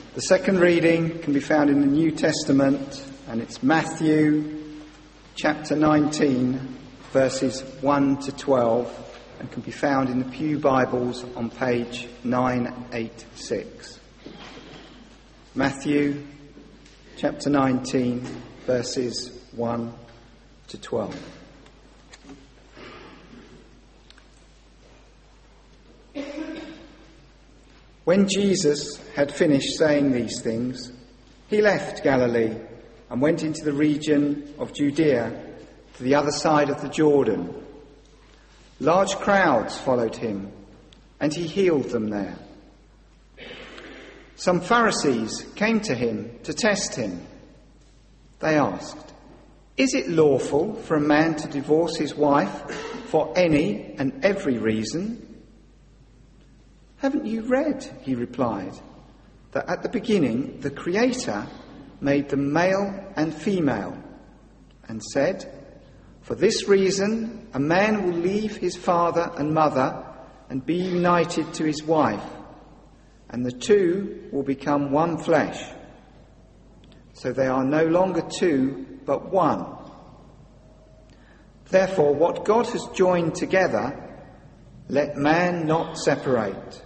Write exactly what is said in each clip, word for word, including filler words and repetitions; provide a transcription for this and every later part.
The second reading can be found in the New Testament, and it's Matthew chapter nineteen, verses one to twelve, and can be found in the Pew Bibles on page nine eighty-six. Matthew chapter nineteen, verses one to twelve. When Jesus had finished saying these things, he left Galilee and went into the region of Judea to the other side of the Jordan. Large crowds followed him, and he healed them there. Some Pharisees came to him to test him. They asked, "Is it lawful for a man to divorce his wife for any and every reason?" "Haven't you read," he replied, "that at the beginning the Creator made them male and female, and said, 'For this reason a man will leave his father and mother and be united to his wife, and the two will become one flesh. So they are no longer two, but one. Therefore, what God has joined together, let man not separate.'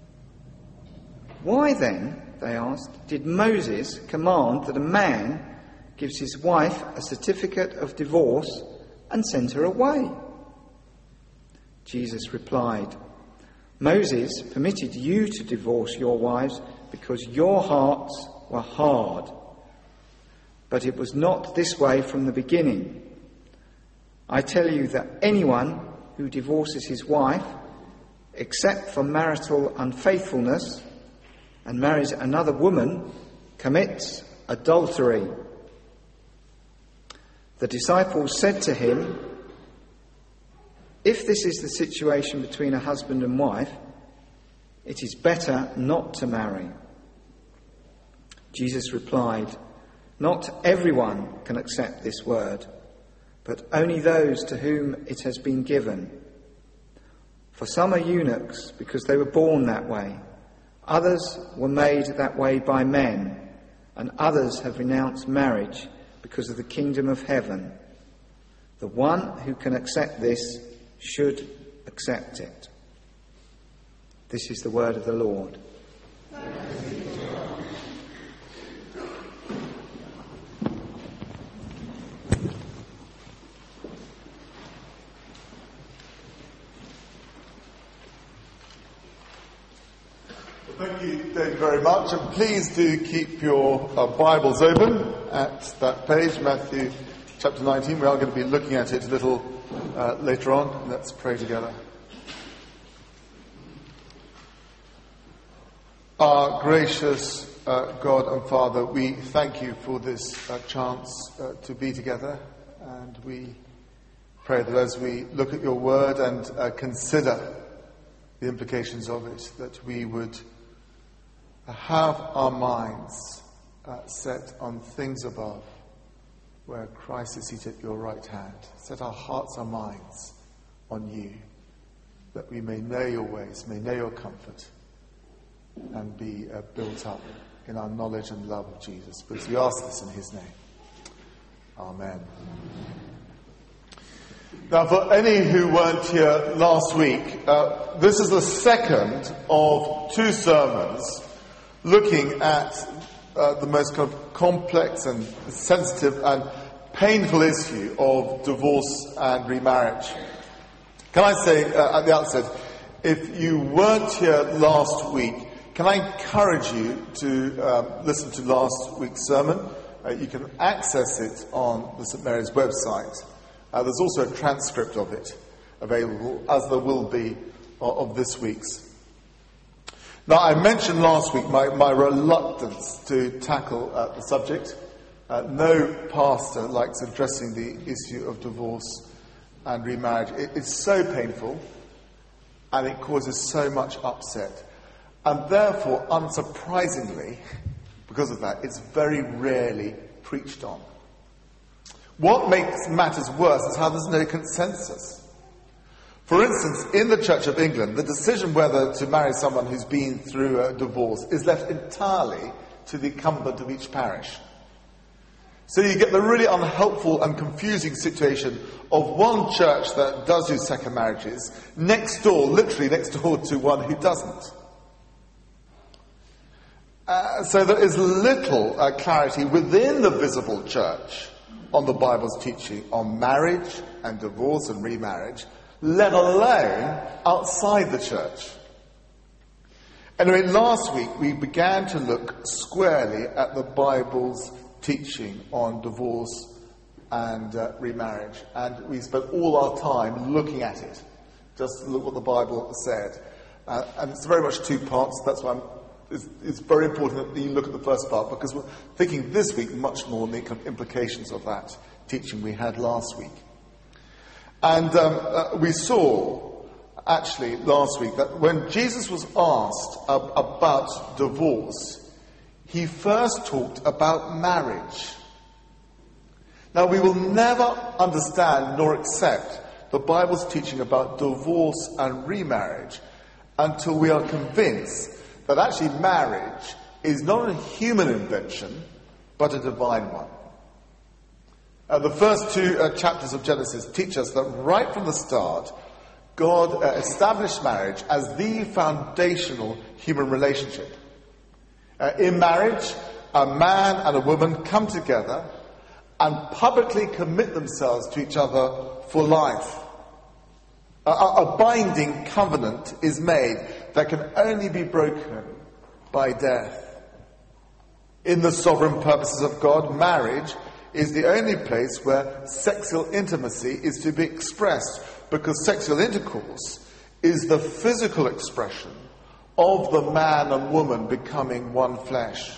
Why then," they asked, "did Moses command that a man gives his wife a certificate of divorce and sends her away?" Jesus replied, "Moses permitted you to divorce your wives because your hearts were hard. But it was not this way from the beginning. I tell you that anyone who divorces his wife, except for marital unfaithfulness, and marries another woman, commits adultery." The disciples said to him, "If this is the situation between a husband and wife, it is better not to marry." Jesus replied, "Not everyone can accept this word, but only those to whom it has been given. For some are eunuchs because they were born that way. Others were made that way by men, and others have renounced marriage because of the kingdom of heaven. The one who can accept this should accept it." This is the word of the Lord. Thank you, David, very much. And please do keep your uh, Bibles open at that page, Matthew chapter nineteen. We are going to be looking at it a little uh, later on. Let's pray together. Our gracious uh, God and Father, we thank you for this uh, chance uh, to be together. And we pray that as we look at your word and uh, consider the implications of it, that we would have our minds uh, set on things above, where Christ is seated at your right hand. Set our hearts, our minds on you, that we may know your ways, may know your comfort, and be uh, built up in our knowledge and love of Jesus. Because we ask this in his name. Amen. Now, for any who weren't here last week, uh, this is the second of two sermons looking at uh, the most kind of complex and sensitive and painful issue of divorce and remarriage. Can I say uh, at the outset, if you weren't here last week, can I encourage you to um, listen to last week's sermon? Uh, you can access it on the St Mary's website. Uh, there's also a transcript of it available, as there will be of, of this week's. Now, I mentioned last week my, my reluctance to tackle uh, the subject. Uh, no pastor likes addressing the issue of divorce and remarriage. It, it's so painful, and it causes so much upset. And therefore, unsurprisingly, because of that, it's very rarely preached on. What makes matters worse is how there's no consensus. For instance, in the Church of England, the decision whether to marry someone who's been through a divorce is left entirely to the incumbent of each parish. So you get the really unhelpful and confusing situation of one church that does do second marriages next door, literally next door to one who doesn't. Uh, so there is little uh, clarity within the visible church on the Bible's teaching on marriage and divorce and remarriage, let alone outside the church. Anyway, last week we began to look squarely at the Bible's teaching on divorce and uh, remarriage, and we spent all our time looking at it, just to look what the Bible said. Uh, and it's very much two parts. That's why I'm, it's, it's very important that you look at the first part, because we're thinking this week much more on the kind of implications of that teaching we had last week. And um, uh, we saw, actually, last week, that when Jesus was asked uh, about divorce, he first talked about marriage. Now, we will never understand nor accept the Bible's teaching about divorce and remarriage until we are convinced that actually marriage is not a human invention, but a divine one. Uh, the first two uh, chapters of Genesis teach us that right from the start, God uh, established marriage as the foundational human relationship. Uh, in marriage, a man and a woman come together and publicly commit themselves to each other for life. A, a binding covenant is made that can only be broken by death. In the sovereign purposes of God, marriage is the only place where sexual intimacy is to be expressed, because sexual intercourse is the physical expression of the man and woman becoming one flesh.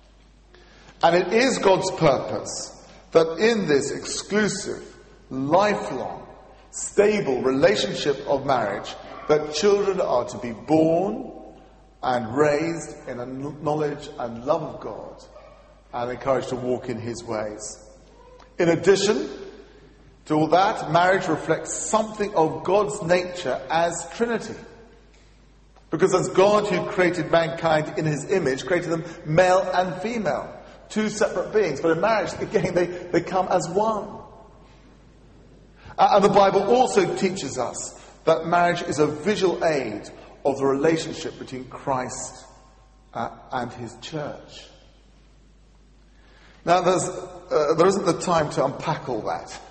And it is God's purpose that in this exclusive, lifelong, stable relationship of marriage, that children are to be born and raised in a knowledge and love of God and encouraged to walk in his ways. In addition to all that, marriage reflects something of God's nature as Trinity. Because as God, who created mankind in his image, created them male and female, two separate beings. But in marriage, again, they, they come as one. And the Bible also teaches us that marriage is a visual aid of the relationship between Christ uh, and his church. Now, there's, uh, there isn't the time to unpack all that.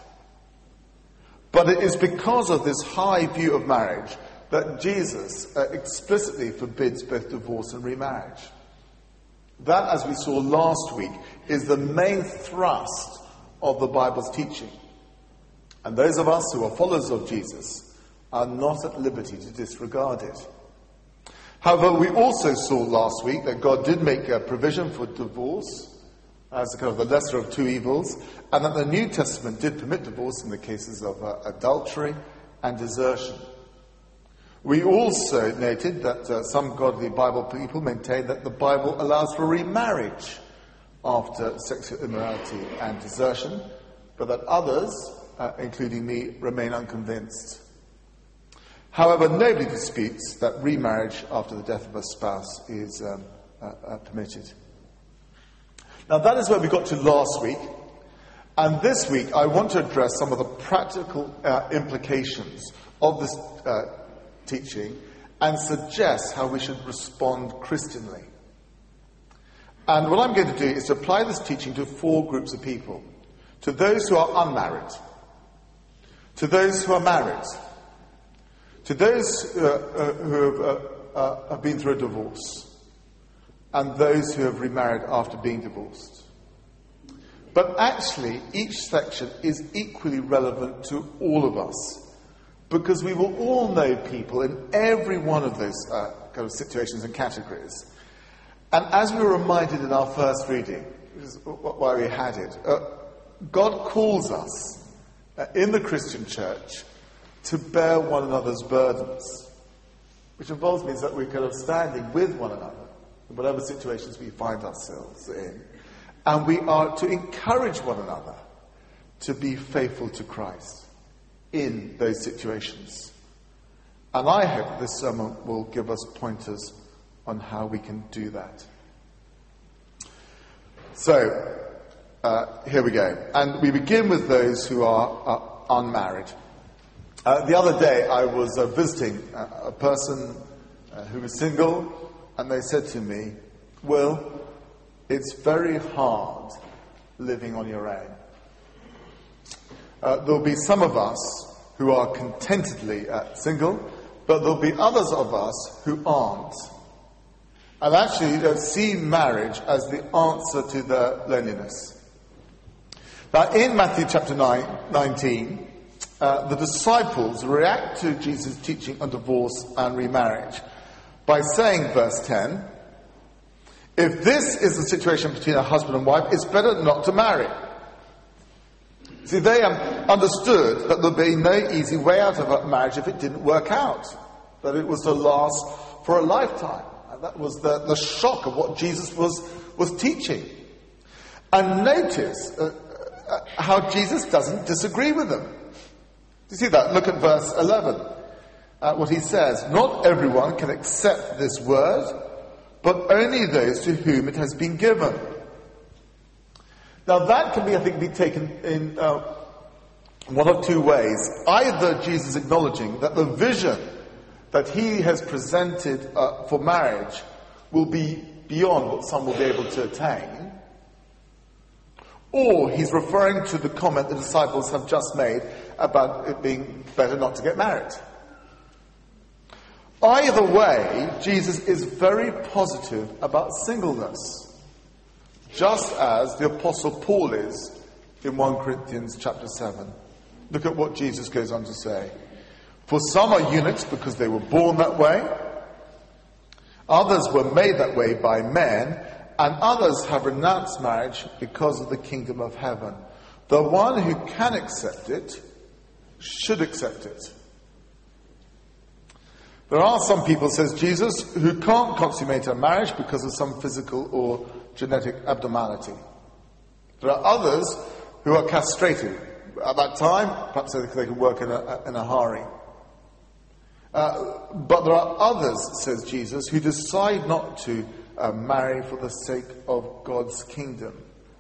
But it is because of this high view of marriage that Jesus uh, explicitly forbids both divorce and remarriage. That, as we saw last week, is the main thrust of the Bible's teaching. And those of us who are followers of Jesus are not at liberty to disregard it. However, we also saw last week that God did make a provision for divorce as a kind of the lesser of two evils, and that the New Testament did permit divorce in the cases of uh, adultery and desertion. We also noted that uh, some godly Bible people maintain that the Bible allows for remarriage after sexual immorality and desertion, but that others, uh, including me, remain unconvinced. However, nobody disputes that remarriage after the death of a spouse is um, uh, uh, permitted. Now, that is where we got to last week, and this week I want to address some of the practical uh, implications of this uh, teaching and suggest how we should respond Christianly. And what I'm going to do is to apply this teaching to four groups of people. To those who are unmarried, to those who are married, to those uh, uh, who have, uh, uh, have been through a divorce, and those who have remarried after being divorced. But actually, each section is equally relevant to all of us, because we will all know people in every one of those uh, kind of situations and categories. And as we were reminded in our first reading, which is why we had it, uh, God calls us uh, in the Christian church to bear one another's burdens, which involves means that we're kind of standing with one another in whatever situations we find ourselves in. And we are to encourage one another to be faithful to Christ in those situations. And I hope this sermon will give us pointers on how we can do that. So, uh, here we go. And we begin with those who are uh, unmarried. Uh, the other day I was uh, visiting uh, a person uh, who was single, and they said to me, "Will, it's very hard living on your own." Uh, there'll be some of us who are contentedly uh, single, but there'll be others of us who aren't. And actually uh, see marriage as the answer to their loneliness. Now, in Matthew chapter nine, nineteen, uh, the disciples react to Jesus' teaching on divorce and remarriage by saying, verse ten, "If this is the situation between a husband and wife, it's better not to marry." See, they um, understood that there'd be no easy way out of a marriage if it didn't work out, that it was to last for a lifetime. And that was the, the shock of what Jesus was, was teaching. And notice uh, uh, how Jesus doesn't disagree with them. Do you see that? Look at verse eleven. Uh, what he says, "Not everyone can accept this word, but only those to whom it has been given." Now that can be, I think, be taken in uh, one of two ways. Either Jesus acknowledging that the vision that he has presented uh, for marriage will be beyond what some will be able to attain, or he's referring to the comment the disciples have just made about it being better not to get married. Either way, Jesus is very positive about singleness, just as the Apostle Paul is in First Corinthians chapter seven. Look at what Jesus goes on to say. "For some are eunuchs because they were born that way. Others were made that way by men, and others have renounced marriage because of the kingdom of heaven. The one who can accept it should accept it." There are some people, says Jesus, who can't consummate a marriage because of some physical or genetic abnormality. There are others who are castrated. At that time, perhaps they can work in a, in a hurry. Uh, but there are others, says Jesus, who decide not to uh, marry for the sake of God's kingdom.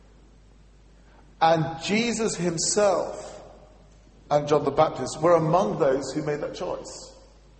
And Jesus himself and John the Baptist were among those who made that choice.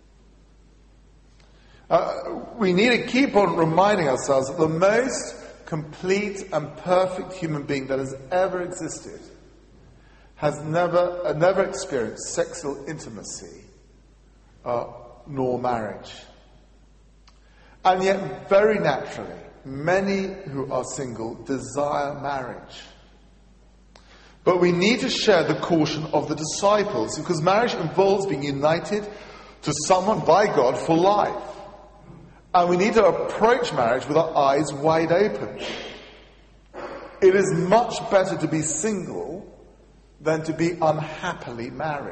Uh, we need to keep on reminding ourselves that the most complete and perfect human being that has ever existed has never, uh, never experienced sexual intimacy uh, nor marriage. And yet, very naturally, many who are single desire marriage. But we need to share the caution of the disciples, because marriage involves being united to someone by God for life. And we need to approach marriage with our eyes wide open. It is much better to be single than to be unhappily married.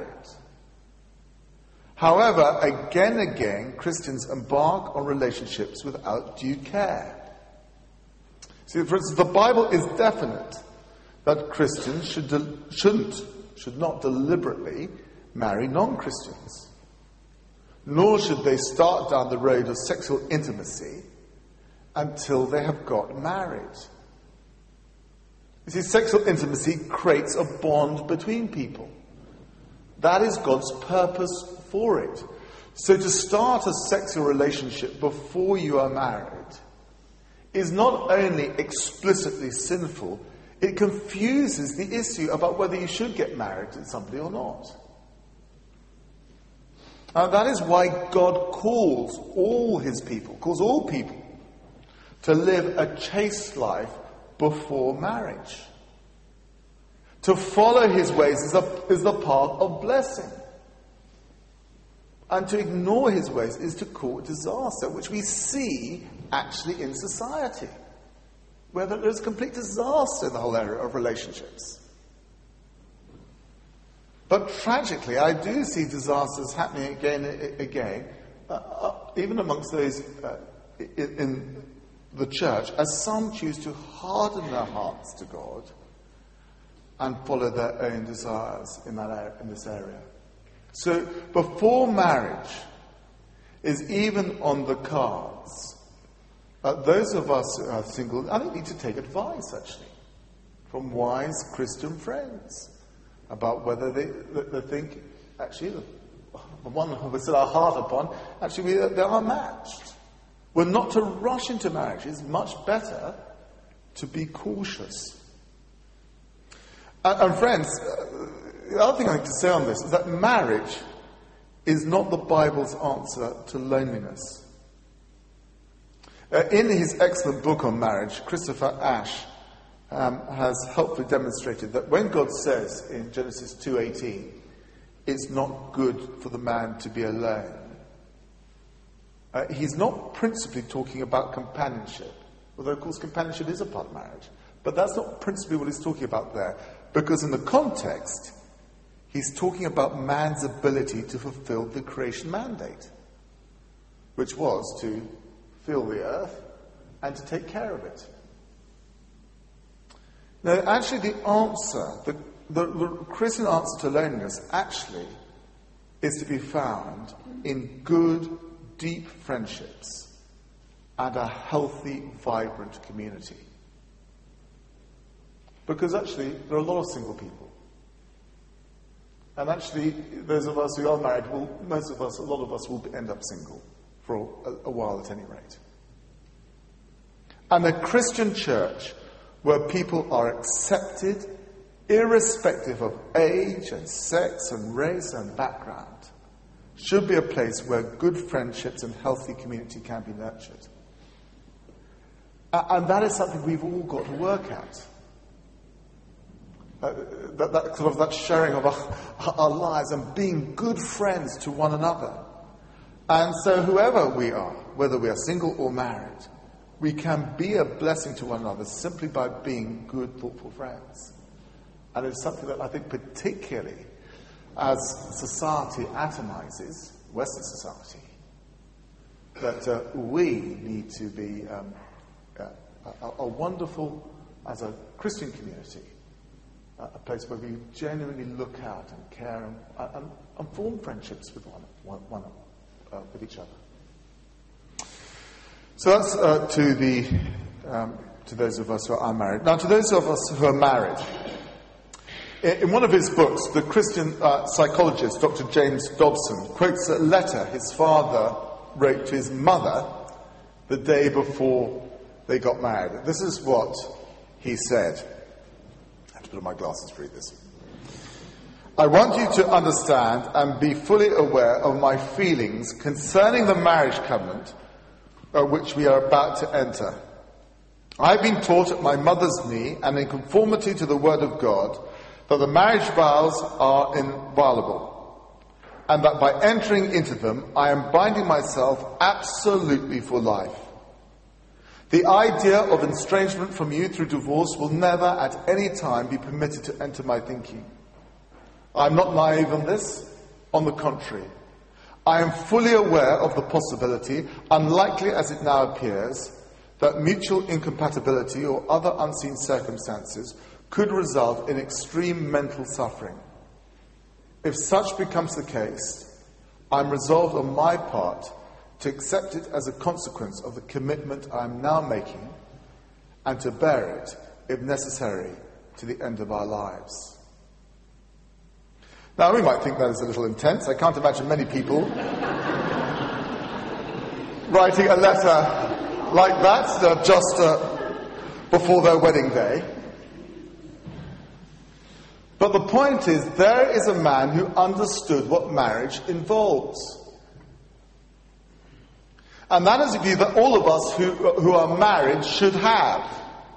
However, again and again, Christians embark on relationships without due care. See, for instance, the Bible is definite that Christians should de- shouldn't, should not deliberately marry non-Christians. Nor should they start down the road of sexual intimacy until they have got married. You see, sexual intimacy creates a bond between people. That is God's purpose for it. So to start a sexual relationship before you are married is not only explicitly sinful, it confuses the issue about whether you should get married to somebody or not. And that is why God calls all his people, calls all people, to live a chaste life before marriage. To follow his ways is, a, is the path of blessing. And to ignore his ways is to court disaster, which we see actually in society, where there is complete disaster in the whole area of relationships. But tragically, I do see disasters happening again and again, uh, uh, even amongst those uh, in, in the church, as some choose to harden their hearts to God and follow their own desires in that area, in this area. So, before marriage is even on the cards, Uh, those of us who are single, I think, need to take advice, actually, from wise Christian friends about whether they, they think, actually, the, the one who we set our heart upon, actually, we, they are matched. We're not to rush into marriage. It's much better to be cautious. And, and friends, uh, the other thing I need to say on this is that marriage is not the Bible's answer to loneliness. Uh, in his excellent book on marriage, Christopher Ash um, has helpfully demonstrated that when God says in Genesis two eighteen, it's not good for the man to be alone, uh, he's not principally talking about companionship, although of course companionship is a part of marriage, but that's not principally what he's talking about there, because in the context, he's talking about man's ability to fulfill the creation mandate, which was to fill the earth and to take care of it. Now, actually, the answer, the, the, the Christian answer to loneliness, actually, is to be found in good, deep friendships and a healthy, vibrant community. Because actually, there are a lot of single people. And actually, those of us who are married, will, most of us, a lot of us will end up single for a, a while at any rate. And a Christian church where people are accepted irrespective of age and sex and race and background should be a place where good friendships and healthy community can be nurtured. And that is something we've all got to work at. Uh, that, that sort of that sharing of our, our lives and being good friends to one another. And so whoever we are, whether we are single or married, we can be a blessing to one another simply by being good, thoughtful friends. And it's something that I think particularly as society atomizes, Western society, that uh, we need to be um, uh, a, a wonderful, as a Christian community, uh, a place where we genuinely look out and care and, and, and form friendships with one, one, one uh, with each other. So that's uh, to the um, to those of us who are unmarried. Now, to those of us who are married, in one of his books, the Christian uh, psychologist Doctor James Dobson quotes a letter his father wrote to his mother the day before they got married. This is what he said. I have to put on my glasses to read this. I want you to understand and be fully aware of my feelings concerning the marriage covenant uh, which we are about to enter. I've been taught at my mother's knee and in conformity to the word of God that the marriage vows are inviolable, and that by entering into them, I am binding myself absolutely for life. The idea of estrangement from you through divorce will never at any time be permitted to enter my thinking. I am not naive on this. On the contrary, I am fully aware of the possibility, unlikely as it now appears, that mutual incompatibility or other unseen circumstances could result in extreme mental suffering. If such becomes the case, I am resolved on my part to accept it as a consequence of the commitment I am now making and to bear it, if necessary, to the end of our lives. Now, we might think that is a little intense. I can't imagine many people writing a letter like that uh, just uh, before their wedding day. But the point is, there is a man who understood what marriage involves. And that is a view that all of us who, who are married should have.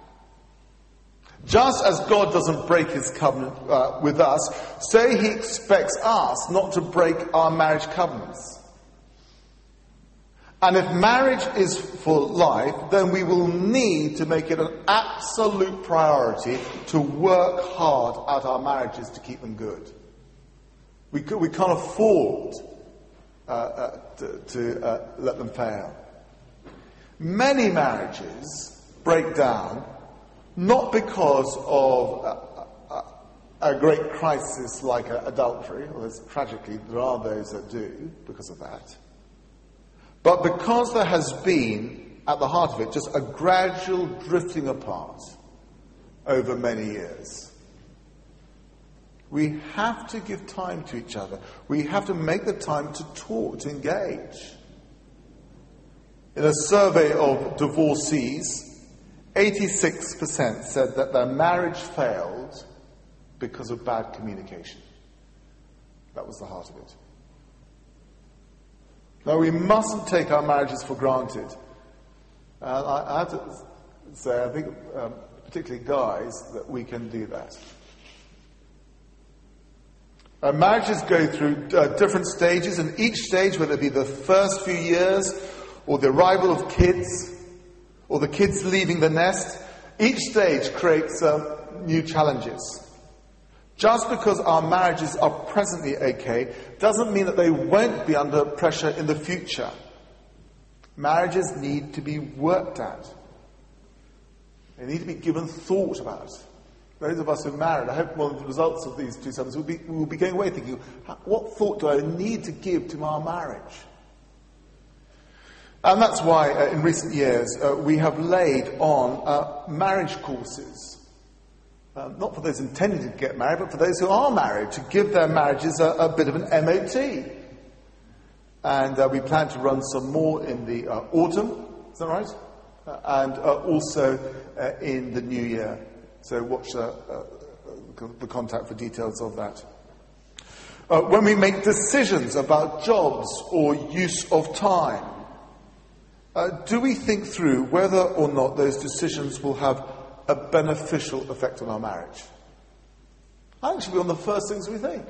Just as God doesn't break his covenant uh, with us, so he expects us not to break our marriage covenants. And if marriage is for life, then we will need to make it an absolute priority to work hard at our marriages to keep them good. We, we can't afford uh, uh, to, to uh, let them fail. Many marriages break down not because of a, a, a great crisis like adultery, although tragically there are those that do because of that, but because there has been at the heart of it, just a gradual drifting apart over many years. We have to give time to each other. We have to make the time to talk, to engage. In a survey of divorcees, eighty-six percent said that their marriage failed because of bad communication. That was the heart of it. Now, we mustn't take our marriages for granted. Uh, I, I have to say, I think, um, particularly guys, that we can do that. Uh, marriages go through uh, different stages, and each stage, whether it be the first few years, or the arrival of kids, or the kids leaving the nest, each stage creates uh, new challenges. Just because our marriages are presently okay doesn't mean that they won't be under pressure in the future. Marriages need to be worked at. They need to be given thought about. Those of us who are married, I hope one of the results of these two sermons will be, will be going away thinking, what thought do I need to give to our marriage? And that's why, uh, in recent years, uh, we have laid on uh, marriage courses. Uh, not for those intending to get married, but for those who are married, to give their marriages a, a bit of an M O T. And uh, we plan to run some more in the uh, autumn, is that right? Uh, and uh, also uh, in the new year. So watch uh, uh, the contact for details of that. Uh, when we make decisions about jobs or use of time, uh, do we think through whether or not those decisions will have a beneficial effect on our marriage? I think it should be one of the first things we think.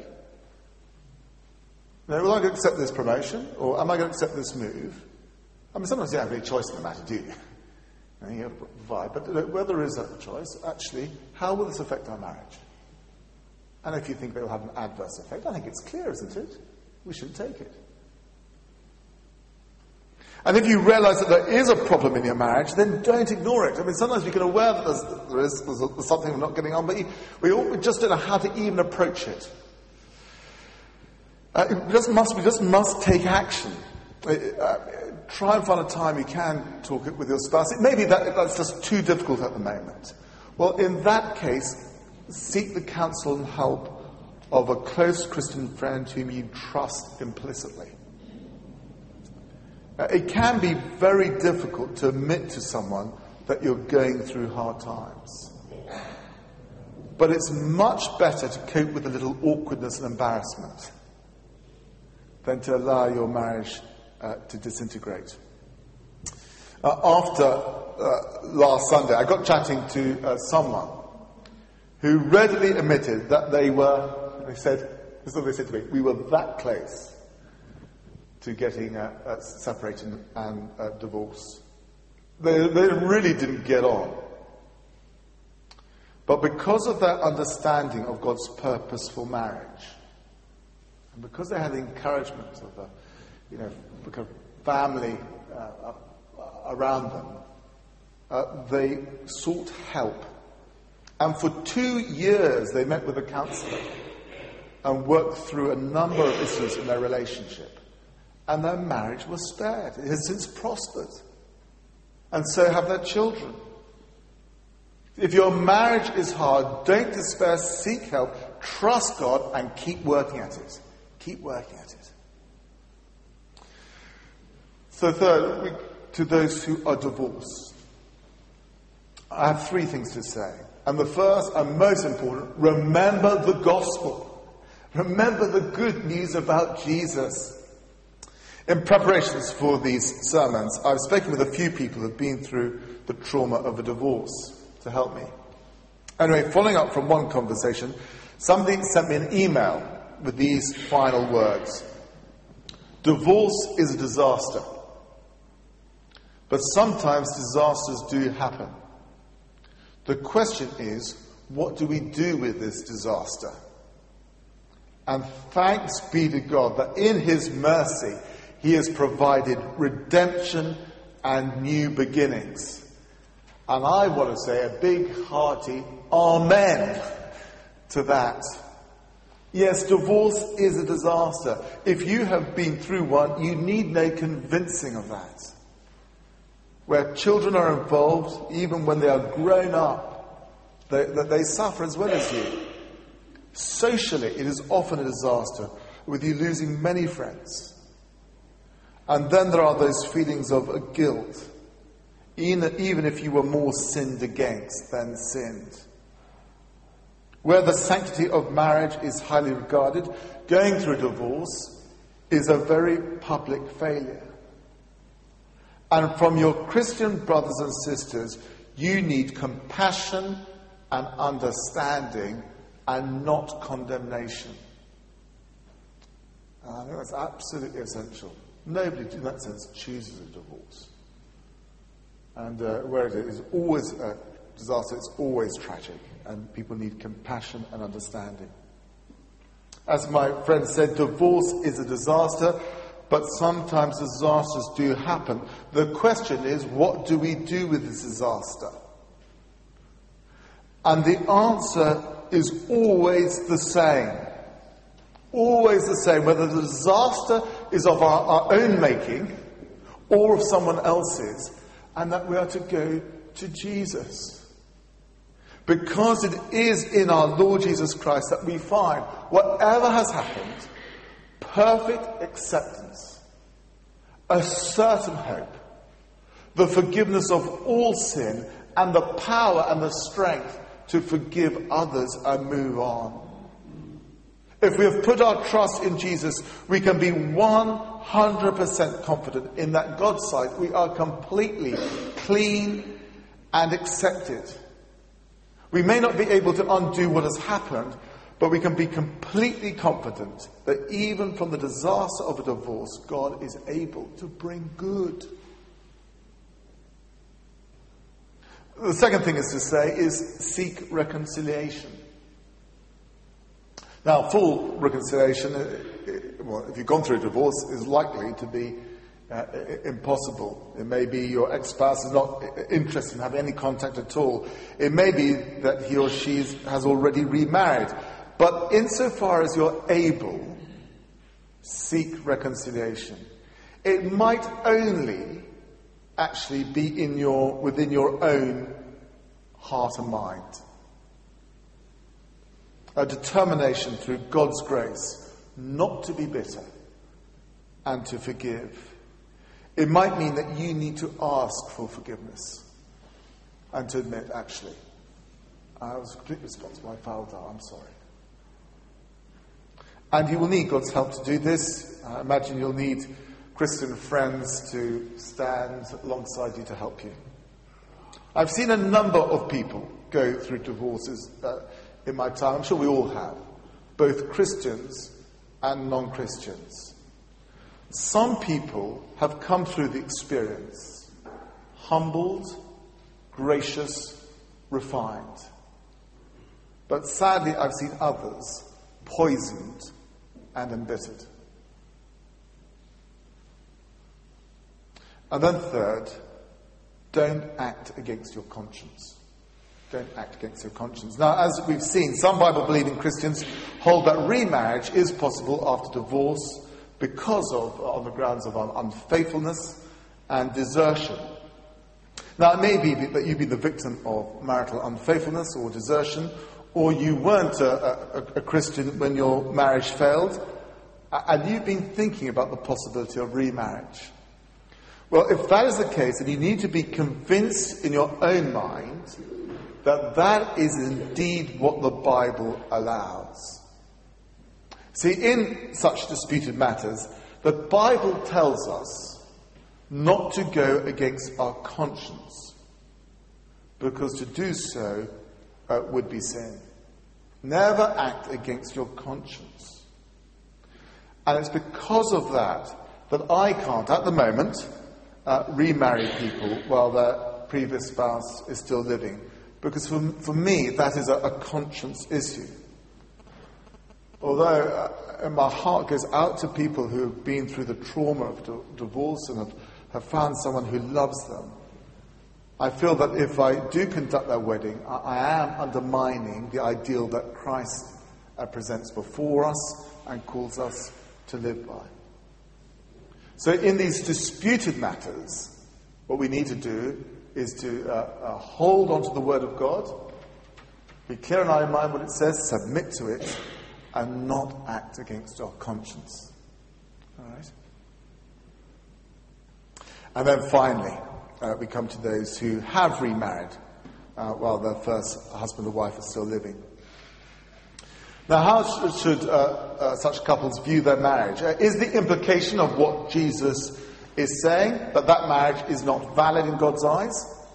Now, will I going to accept this promotion, or am I going to accept this move? I mean, sometimes you don't have any choice in the matter, do you? And you have a vibe. But whether there is a choice, actually, how will this affect our marriage? And if you think it will have an adverse effect, I think it's clear, isn't it? We shouldn't take it. And if you realise that there is a problem in your marriage, then don't ignore it. I mean, sometimes we get aware that there's, there is there's, there's something we're not getting on, but you, we, all, we just don't know how to even approach it. Uh, we just must, we just must take action. Uh, uh, try and find a time you can talk it with your spouse. It may be that that's just too difficult at the moment. Well, in that case, seek the counsel and help of a close Christian friend whom you trust implicitly. Uh, it can be very difficult to admit to someone that you're going through hard times. But it's much better to cope with a little awkwardness and embarrassment than to allow your marriage uh, to disintegrate. Uh, after uh, last Sunday, I got chatting to uh, someone who readily admitted that they were, they said, this is what they said to me, we were that close to getting uh, uh, separated and uh, divorced. They, they really didn't get on. But because of their understanding of God's purpose for marriage, and because they had the encouragement of a, you know, kind of family uh, around them, uh, they sought help. And for two years they met with a counsellor and worked through a number of issues in their relationship. And their marriage was spared. It has since prospered. And so have their children. If your marriage is hard, don't despair, seek help, trust God, and keep working at it. Keep working at it. So third, to those who are divorced, I have three things to say. And the first and most important, remember the gospel. Remember the good news about Jesus. In preparations for these sermons, I've spoken with a few people who have been through the trauma of a divorce to help me. Anyway, following up from one conversation, somebody sent me an email with these final words. Divorce is a disaster. But sometimes disasters do happen. The question is, what do we do with this disaster? And thanks be to God that in His mercy, He has provided redemption and new beginnings. And I want to say a big, hearty amen to that. Yes, divorce is a disaster. If you have been through one, you need no convincing of that. where children are involved, even when they are grown up, they, that they suffer as well as you. Socially, it is often a disaster, with you losing many friends. And then there are those feelings of guilt, even, even if you were more sinned against than sinned. Where the sanctity of marriage is highly regarded, going through divorce is a very public failure. And from your Christian brothers and sisters, you need compassion and understanding and not condemnation. And I think that's absolutely essential. Nobody, in that sense, chooses a divorce. And uh, where it is always a disaster, it's always tragic. And people need compassion and understanding. As my friend said, divorce is a disaster, but sometimes disasters do happen. The question is, what do we do with this disaster? And the answer is always the same. Always the same, whether the disaster is of our, our own making or of someone else's, and that we are to go to Jesus. Because it is in our Lord Jesus Christ that we find, whatever has happened, perfect acceptance, a certain hope, the forgiveness of all sin, and the power and the strength to forgive others and move on. If we have put our trust in Jesus, we can be one hundred percent confident in that God's sight we are completely clean and accepted. We may not be able to undo what has happened, but we can be completely confident that even from the disaster of a divorce, God is able to bring good. The second thing is to say is seek reconciliation. Now, full reconciliation, well, if you've gone through a divorce, is likely to be uh, impossible. It may be your ex-spouse is not interested in having any contact at all. It may be that he or she has already remarried. But insofar as you're able, seek reconciliation. It might only actually be in your within your own heart and mind. A determination through God's grace not to be bitter and to forgive. It might mean that you need to ask for forgiveness and to admit, actually, I was completely responsible, I fouled out, I'm sorry. And you will need God's help to do this. I imagine you'll need Christian friends to stand alongside you to help you. I've seen a number of people go through divorces uh, in my time. I'm sure we all have, both Christians and non-Christians. Some people have come through the experience humbled, gracious, refined. But sadly, I've seen others poisoned and embittered. And then third, don't act against your conscience. Don't act against your conscience. Now, as we've seen, some Bible-believing Christians hold that remarriage is possible after divorce because of, on the grounds of unfaithfulness and desertion. Now, it may be that you've been the victim of marital unfaithfulness or desertion, or you weren't a, a, a Christian when your marriage failed, and you've been thinking about the possibility of remarriage. Well, if that is the case, then you need to be convinced in your own mind that that is indeed what the Bible allows. See, in such disputed matters, the Bible tells us not to go against our conscience, because to do so uh, would be sin. Never act against your conscience. And it's because of that that I can't, at the moment, uh, remarry people while their previous spouse is still living. Because for, for me, that is a, a conscience issue. Although uh, my heart goes out to people who have been through the trauma of di- divorce and have, have found someone who loves them, I feel that if I do conduct their wedding, I, I am undermining the ideal that Christ uh, presents before us and calls us to live by. So in these disputed matters, What we need to do is to uh, uh, hold on to the Word of God, be clear in our mind what it says, submit to it, and not act against our conscience. All right? And then finally, uh, we come to those who have remarried uh, while their first husband or wife are still living. Now, how sh- should uh, uh, such couples view their marriage? Uh, is the implication of what Jesus is saying that that marriage is not valid in God's eyes?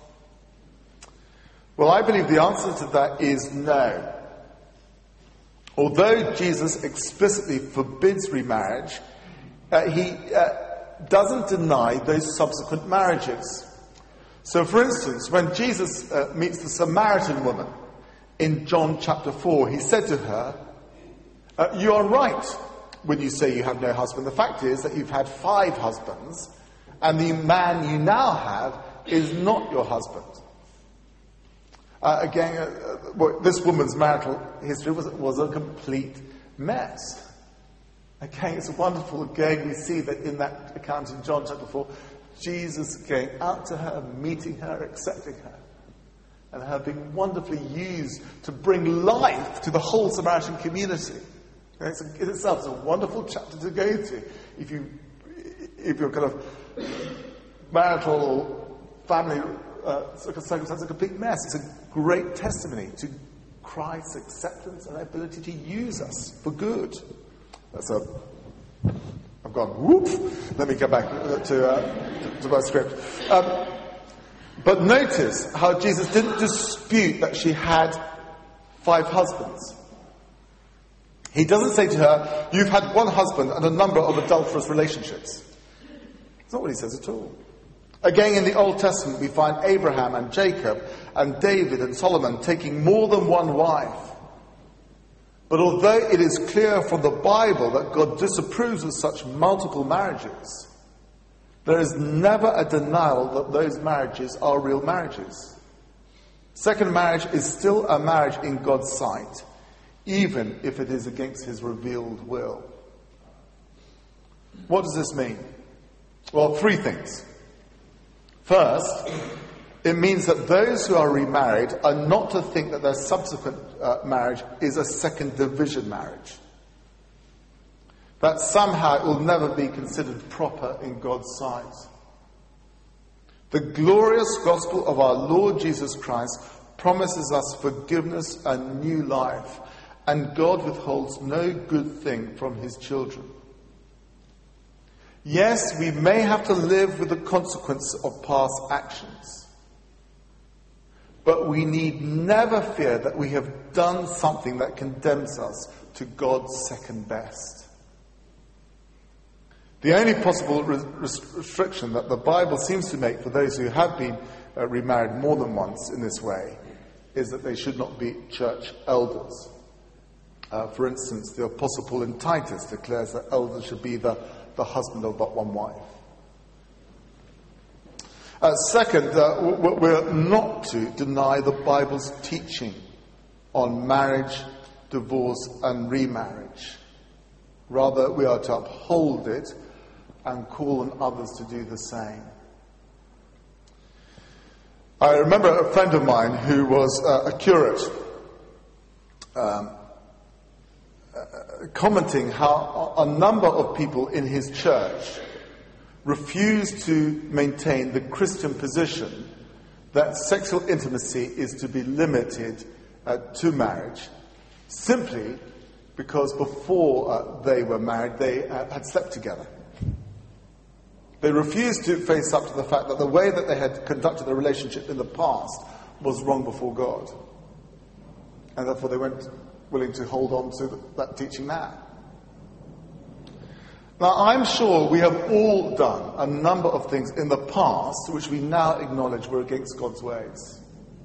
Well, I believe the answer to that is no. Although Jesus explicitly forbids remarriage, uh, he uh, doesn't deny those subsequent marriages. So, for instance, when Jesus uh, meets the Samaritan woman in John chapter four, he said to her, uh, you are right when you say you have no husband. The fact is that you've had five husbands, and the man you now have is not your husband. Uh, again, uh, well, this woman's marital history was, was a complete mess. Again, it's wonderful. Again, we see that in that account in John chapter four, Jesus going out to her, meeting her, accepting her, and her being wonderfully used to bring life to the whole Samaritan community. And it's a, in itself, it's a wonderful chapter to go to if you, if your kind of marital or family uh, circumstance is a complete mess. It's a great testimony to Christ's acceptance and ability to use us for good. That's a. I've gone whoop. Let me go back to uh, to my script. Um, but notice how Jesus didn't dispute that she had five husbands. He doesn't say to her, "You've had one husband and a number of adulterous relationships." That's not what he says at all. Again, in the Old Testament, we find Abraham and Jacob and David and Solomon taking more than one wife. But although it is clear from the Bible that God disapproves of such multiple marriages, there is never a denial that those marriages are real marriages. Second marriage is still a marriage in God's sight, even if it is against his revealed will. What does this mean? Well, three things. First, it means that those who are remarried are not to think that their subsequent uh, marriage is a second division marriage. That somehow it will never be considered proper in God's sight. The glorious gospel of our Lord Jesus Christ promises us forgiveness and new life, and God withholds no good thing from his children. Yes, we may have to live with the consequence of past actions. But we need never fear that we have done something that condemns us to God's second best. The only possible restriction that the Bible seems to make for those who have been uh, remarried more than once in this way is that they should not be church elders. Uh, for instance, the Apostle Paul in Titus declares that elders should be the the husband of but one wife. Uh, second, uh, we're not to deny the Bible's teaching on marriage, divorce, and remarriage. Rather, we are to uphold it and call on others to do the same. I remember a friend of mine who was uh, a curate um, commenting how a number of people in his church refused to maintain the Christian position that sexual intimacy is to be limited uh, to marriage, simply because before uh, they were married they uh, had slept together. They refused to face up to the fact that the way that they had conducted the relationship in the past was wrong before God. And therefore they weren't willing to hold on to that teaching now. Now, I'm sure we have all done a number of things in the past which we now acknowledge were against God's ways.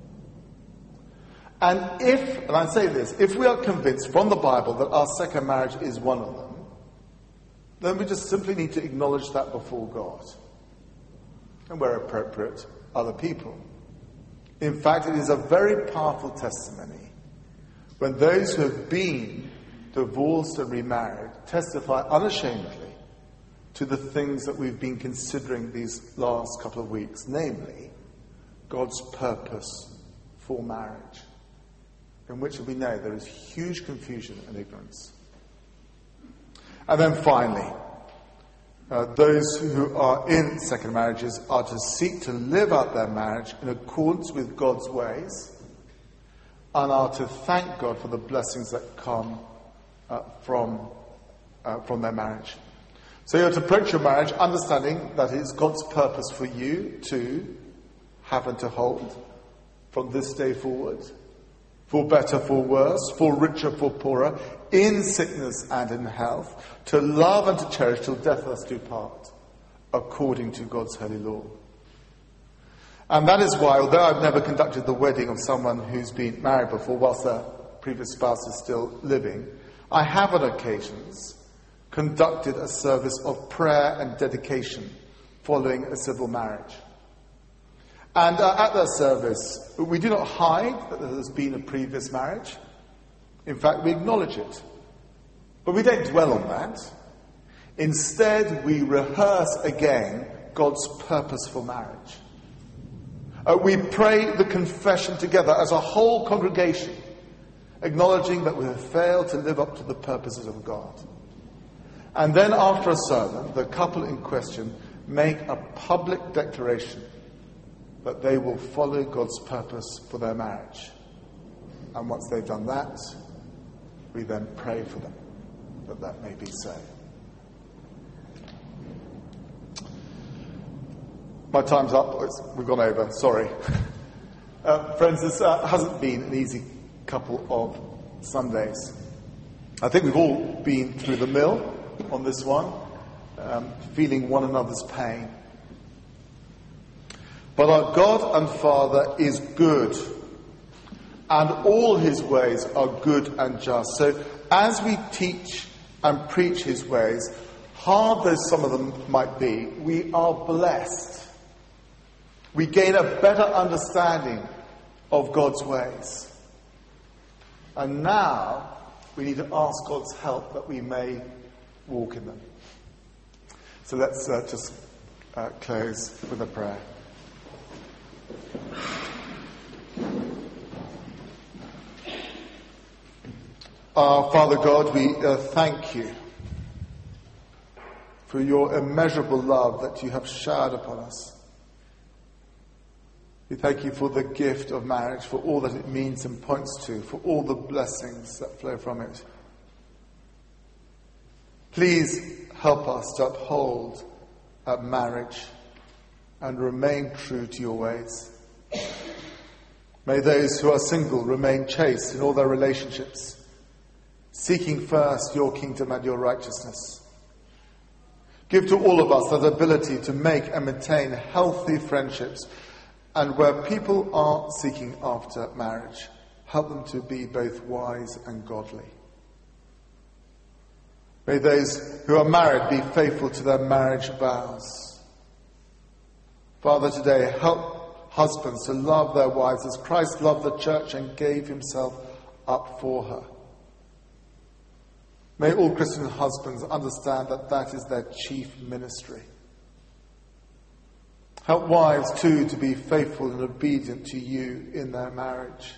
And if, and I say this, if we are convinced from the Bible that our second marriage is one of them, then we just simply need to acknowledge that before God. And where appropriate, other people. In fact, it is a very powerful testimony when those who have been divorced and remarried testify unashamedly to the things that we've been considering these last couple of weeks, namely God's purpose for marriage, in which we know there is huge confusion and ignorance. And then finally, uh, those who are in second marriages are to seek to live out their marriage in accordance with God's ways, and are to thank God for the blessings that come uh, from, uh, from their marriage. So you're to approach your marriage understanding that it's God's purpose for you to have and to hold from this day forward, for better, for worse, for richer, for poorer, in sickness and in health, to love and to cherish till death us do part, according to God's holy law. And that is why, although I've never conducted the wedding of someone who's been married before whilst their previous spouse is still living, I have on occasions conducted a service of prayer and dedication following a civil marriage. And uh, at that service, we do not hide that there has been a previous marriage. In fact, we acknowledge it. But we don't dwell on that. Instead, we rehearse again God's purpose for marriage. Uh, we pray the confession together as a whole congregation, acknowledging that we have failed to live up to the purposes of God. And then after a sermon, the couple in question make a public declaration that they will follow God's purpose for their marriage. And once they've done that, we then pray for them, that that may be so. My time's up. It's, we've gone over. Sorry. Uh, friends, this uh, hasn't been an easy couple of Sundays. I think we've all been through the mill on this one, um, feeling one another's pain. But our God and Father is good, and all his ways are good and just. So as we teach and preach his ways, hard though some of them might be, we are blessed. We gain a better understanding of God's ways. And now we need to ask God's help that we may walk in them. So let's uh, just uh, close with a prayer. Our Father God, we uh, thank you for your immeasurable love that you have showered upon us. We thank you for the gift of marriage, for all that it means and points to, for all the blessings that flow from it. Please help us to uphold uh, marriage and remain true to your ways. May those who are single remain chaste in all their relationships, seeking first your kingdom and your righteousness. Give to all of us that ability to make and maintain healthy friendships, and where people are seeking after marriage, help them to be both wise and godly. May those who are married be faithful to their marriage vows. Father, today help husbands to love their wives as Christ loved the church and gave himself up for her. May all Christian husbands understand that that is their chief ministry. Help wives, too, to be faithful and obedient to you in their marriage.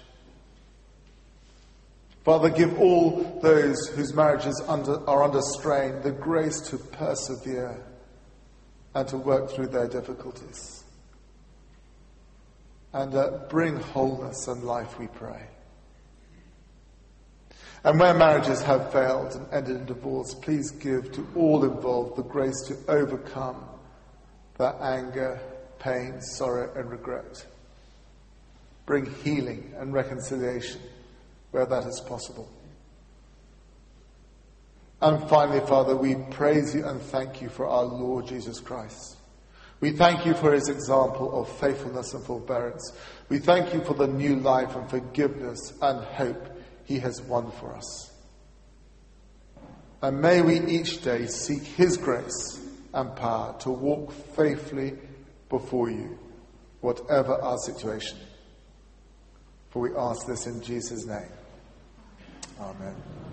Father, give all those whose marriages under, are under strain the grace to persevere and to work through their difficulties. And uh, bring wholeness and life, we pray. And where marriages have failed and ended in divorce, please give to all involved the grace to overcome their anger, pain, sorrow, and regret. Bring healing and reconciliation where that is possible. And finally, Father, we praise you and thank you for our Lord Jesus Christ. We thank you for his example of faithfulness and forbearance. We thank you for the new life and forgiveness and hope he has won for us. And may we each day seek his grace and power to walk faithfully before you, whatever our situation. For we ask this in Jesus' name. Amen.